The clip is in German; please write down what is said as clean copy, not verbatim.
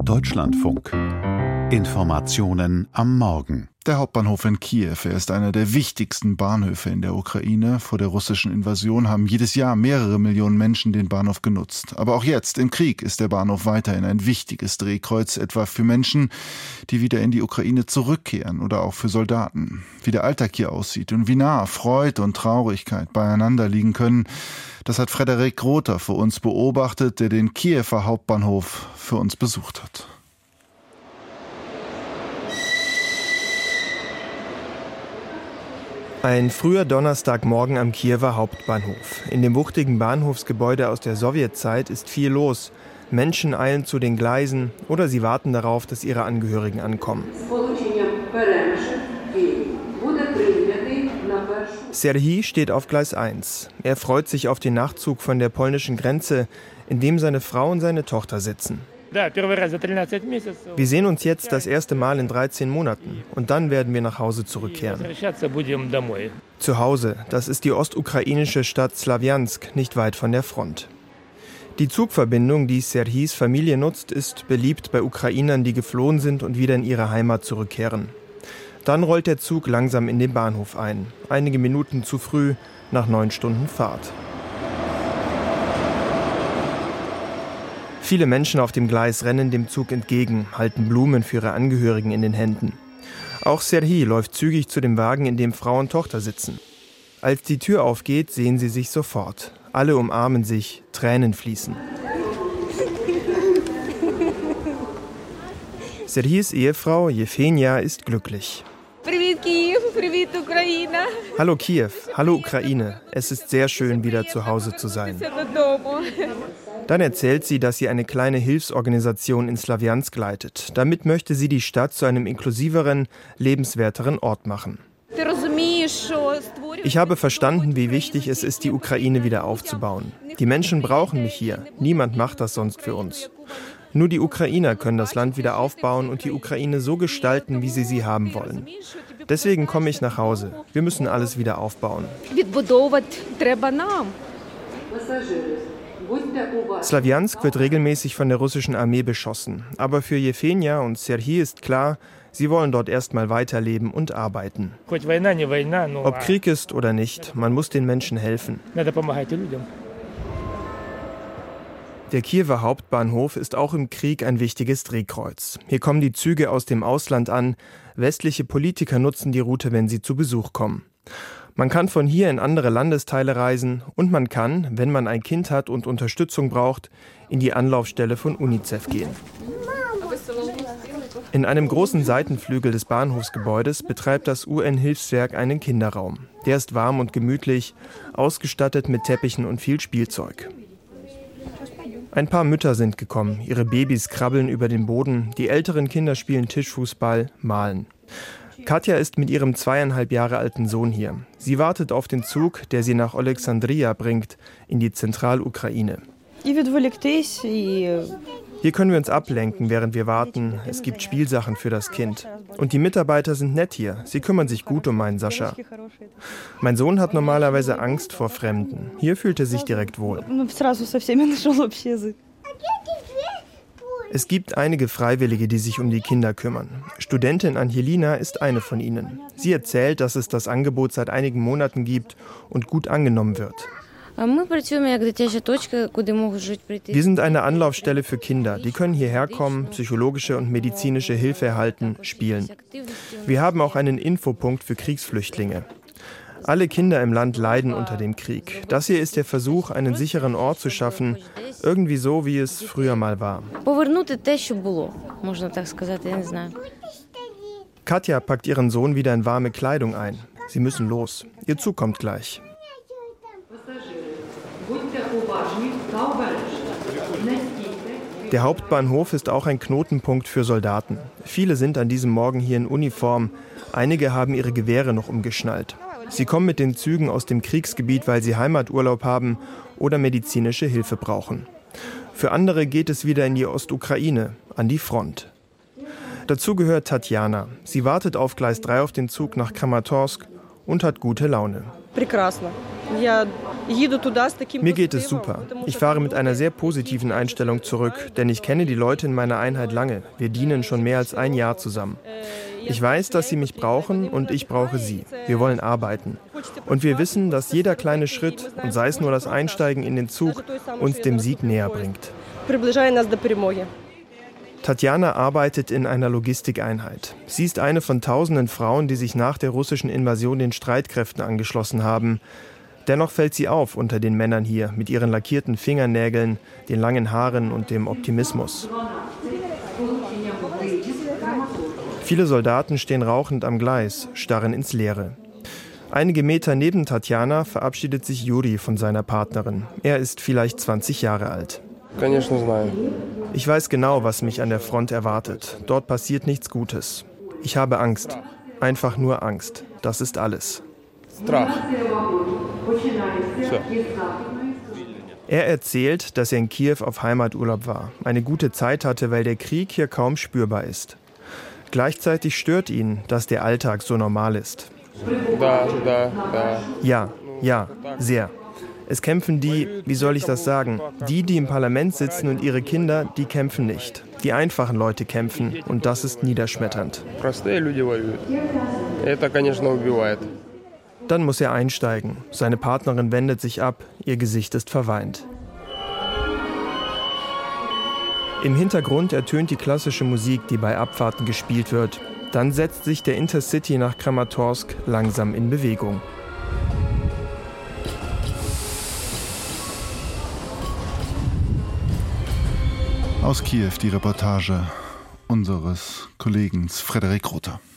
Deutschlandfunk. Informationen am Morgen. Der Hauptbahnhof in Kiew, er ist einer der wichtigsten Bahnhöfe in der Ukraine. Vor der russischen Invasion haben jedes Jahr mehrere Millionen Menschen den Bahnhof genutzt. Aber auch jetzt, im Krieg, ist der Bahnhof weiterhin ein wichtiges Drehkreuz, etwa für Menschen, die wieder in die Ukraine zurückkehren oder auch für Soldaten. Wie der Alltag hier aussieht und wie nah Freude und Traurigkeit beieinander liegen können, das hat Frederik Rother für uns beobachtet, der den Kiewer Hauptbahnhof für uns besucht hat. Ein früher Donnerstagmorgen am Kiewer Hauptbahnhof. In dem wuchtigen Bahnhofsgebäude aus der Sowjetzeit ist viel los. Menschen eilen zu den Gleisen oder sie warten darauf, dass ihre Angehörigen ankommen. Serhij steht auf Gleis 1. Er freut sich auf den Nachtzug von der polnischen Grenze, in dem seine Frau und seine Tochter sitzen. Wir sehen uns jetzt das erste Mal in 13 Monaten und dann werden wir nach Hause zurückkehren. Zu Hause, das ist die ostukrainische Stadt Slawjansk, nicht weit von der Front. Die Zugverbindung, die Serhijs Familie nutzt, ist beliebt bei Ukrainern, die geflohen sind und wieder in ihre Heimat zurückkehren. Dann rollt der Zug langsam in den Bahnhof ein, einige Minuten zu früh, nach 9 Stunden Fahrt. Viele Menschen auf dem Gleis rennen dem Zug entgegen, halten Blumen für ihre Angehörigen in den Händen. Auch Serhij läuft zügig zu dem Wagen, in dem Frau und Tochter sitzen. Als die Tür aufgeht, sehen sie sich sofort. Alle umarmen sich, Tränen fließen. Serhijs Ehefrau Jefenia ist glücklich. Hallo Kiew, hallo Ukraine. Es ist sehr schön, wieder zu Hause zu sein. Dann erzählt sie, dass sie eine kleine Hilfsorganisation in Slawjansk leitet. Damit möchte sie die Stadt zu einem inklusiveren, lebenswerteren Ort machen. Ich habe verstanden, wie wichtig es ist, die Ukraine wieder aufzubauen. Die Menschen brauchen mich hier. Niemand macht das sonst für uns. Nur die Ukrainer können das Land wieder aufbauen und die Ukraine so gestalten, wie sie haben wollen. Deswegen komme ich nach Hause. Wir müssen alles wieder aufbauen. Slawjansk wird regelmäßig von der russischen Armee beschossen. Aber für Jefenia und Serhij ist klar, sie wollen dort erstmal weiterleben und arbeiten. Ob Krieg ist oder nicht, man muss den Menschen helfen. Der Kiewer Hauptbahnhof ist auch im Krieg ein wichtiges Drehkreuz. Hier kommen die Züge aus dem Ausland an. Westliche Politiker nutzen die Route, wenn sie zu Besuch kommen. Man kann von hier in andere Landesteile reisen und man kann, wenn man ein Kind hat und Unterstützung braucht, in die Anlaufstelle von UNICEF gehen. In einem großen Seitenflügel des Bahnhofsgebäudes betreibt das UN-Hilfswerk einen Kinderraum. Der ist warm und gemütlich, ausgestattet mit Teppichen und viel Spielzeug. Ein paar Mütter sind gekommen, ihre Babys krabbeln über den Boden, die älteren Kinder spielen Tischfußball, malen. Katja ist mit ihrem 2,5 Jahre alten Sohn hier. Sie wartet auf den Zug, der sie nach Alexandria bringt, in die Zentralukraine. Hier können wir uns ablenken, während wir warten. Es gibt Spielsachen für das Kind. Und die Mitarbeiter sind nett hier. Sie kümmern sich gut um meinen Sascha. Mein Sohn hat normalerweise Angst vor Fremden. Hier fühlt er sich direkt wohl. Es gibt einige Freiwillige, die sich um die Kinder kümmern. Studentin Angelina ist eine von ihnen. Sie erzählt, dass es das Angebot seit einigen Monaten gibt und gut angenommen wird. Wir sind eine Anlaufstelle für Kinder. Die können hierher kommen, psychologische und medizinische Hilfe erhalten, spielen. Wir haben auch einen Infopunkt für Kriegsflüchtlinge. Alle Kinder im Land leiden unter dem Krieg. Das hier ist der Versuch, einen sicheren Ort zu schaffen, irgendwie so, wie es früher mal war. Katja packt ihren Sohn wieder in warme Kleidung ein. Sie müssen los. Ihr Zug kommt gleich. Der Hauptbahnhof ist auch ein Knotenpunkt für Soldaten. Viele sind an diesem Morgen hier in Uniform. Einige haben ihre Gewehre noch umgeschnallt. Sie kommen mit den Zügen aus dem Kriegsgebiet, weil sie Heimaturlaub haben oder medizinische Hilfe brauchen. Für andere geht es wieder in die Ostukraine, an die Front. Dazu gehört Tatjana. Sie wartet auf Gleis 3 auf den Zug nach Kramatorsk und hat gute Laune. Mir geht es super. Ich fahre mit einer sehr positiven Einstellung zurück, denn ich kenne die Leute in meiner Einheit lange. Wir dienen schon mehr als ein Jahr zusammen. Ich weiß, dass sie mich brauchen und ich brauche sie. Wir wollen arbeiten. Und wir wissen, dass jeder kleine Schritt, und sei es nur das Einsteigen in den Zug, uns dem Sieg näher bringt. Tatjana arbeitet in einer Logistikeinheit. Sie ist eine von tausenden Frauen, die sich nach der russischen Invasion den Streitkräften angeschlossen haben. Dennoch fällt sie auf unter den Männern hier, mit ihren lackierten Fingernägeln, den langen Haaren und dem Optimismus. Viele Soldaten stehen rauchend am Gleis, starren ins Leere. Einige Meter neben Tatjana verabschiedet sich Juri von seiner Partnerin. Er ist vielleicht 20 Jahre alt. Ich weiß genau, was mich an der Front erwartet. Dort passiert nichts Gutes. Ich habe Angst. Einfach nur Angst. Das ist alles. Er erzählt, dass er in Kiew auf Heimaturlaub war, eine gute Zeit hatte, weil der Krieg hier kaum spürbar ist. Gleichzeitig stört ihn, dass der Alltag so normal ist. Ja, sehr. Es kämpfen die, wie soll ich das sagen, die im Parlament sitzen und ihre Kinder, die kämpfen nicht. Die einfachen Leute kämpfen und das ist niederschmetternd. Dann muss er einsteigen. Seine Partnerin wendet sich ab, ihr Gesicht ist verweint. Im Hintergrund ertönt die klassische Musik, die bei Abfahrten gespielt wird. Dann setzt sich der Intercity nach Kramatorsk langsam in Bewegung. Aus Kiew die Reportage unseres Kollegen Frederik Rother.